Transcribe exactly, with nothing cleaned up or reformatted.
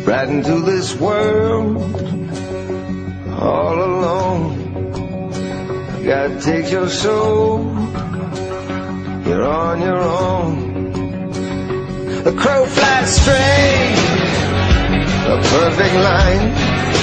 right into this world all alone. God takes your soul, you're on your own. A crow flies straight, a perfect line.